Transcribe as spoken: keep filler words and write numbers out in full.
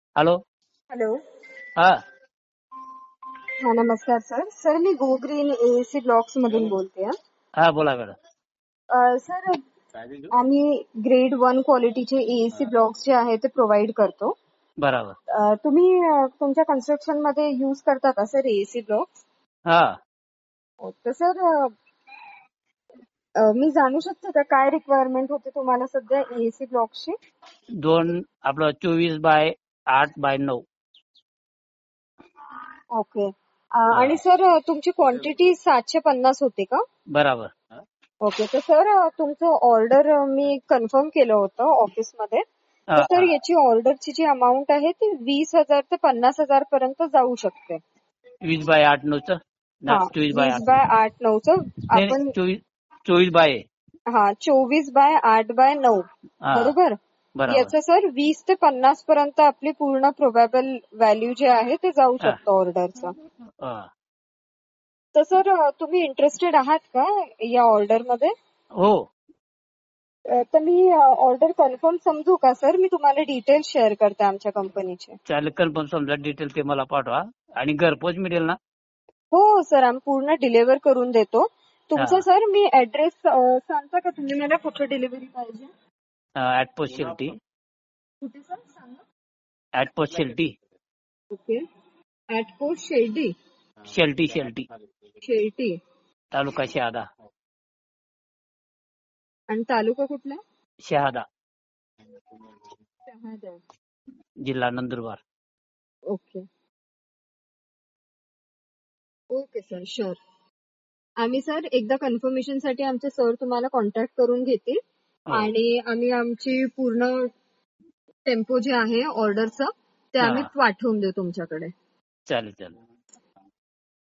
Hello. Hello. हा हा नमस्कार सर. सर मी गो ग्रीन एएसी ब्लॉक्स मधून बोलते. हा बोला मॅडम. अ, सर आम्ही ग्रेड वन क्वालिटीचे एएसी ब्लॉक्स जे आहे ते प्रोव्हाइड करतो. बरोबर. अ, तुम्ही अ, तुमच्या कन्स्ट्रक्शन मध्ये युज करता का सर एएसी ब्लॉक्स? हा तर सर अ, अ, मी जाणू शकते का काय रिक्वायरमेंट होते तुम्हाला सध्या एएसी ब्लॉक्सची? दोन आपलं चोवीस बाय आठ बाय नऊ. ओके. अ, हा आणि सर अ, तुमची क्वांटिटी सातशे पन्नास होती का? बरोबर. ओके. तर सर अ, तुमचं ऑर्डर मी कन्फर्म केलं होतं ऑफिसमध्ये. हा तर सर हा. याची ऑर्डरची जी अमाऊंट आहे ती वीस हजार ते पन्नास हजार पर्यंत जाऊ शकते. वीस बाय आठ नऊच ना, हा चोवीस बाय वीस आठ. बाय आठ नऊचं नाही नाही, आपण चोवीस चोवीस बाय आहे. हा चोवीस बाय आठ बाय नऊ हा बरोबर. बरोबर. याचं सर वीस ते पन्नास पर्यंत आपली पूर्ण प्रोबॅबल व्हॅल्यू जे आहे ते जाऊ हा शकतं ऑर्डरचं. हा. तर सर अ, तुम्ही इंटरेस्टेड आहात का या ऑर्डरमध्ये? हो अ, तर मी ऑर्डर कन्फर्म समजू का सर? मी तुम्हाला डिटेल्स शेअर करते आमच्या कंपनीचे. चालेल. कन्फर्म समजा डिटेल ते मला पाठवा आणि घरपोच मिळेल ना? हो सर, आम्ही पूर्ण डिलिव्हर करून देतो. हा तुमचा सर मी ऍड्रेस सांगता का तुम्ही मला कुठे डिलिव्हरी पाहिजे? At post Shelti. कुठे सर सांगा. At post Shelti. Okay. At post Sherdi. Shelti Shelti Sherti. Taluka Shahada. आणि तालुका कुठला? शहादा शहादा. जिल्हा Nandurbar. Okay. Okay sir, sure. आम्ही सर एकदा कन्फर्मेशन साठी आमचे सर तुम्हाला कॉन्टॅक्ट करून घेतील हो आणि आम्ही आमची पूर्ण टेम्पो जे आहे ऑर्डरचं ते हा आम्ही पाठवून देऊ तुमच्याकडे. चालेल चालेल.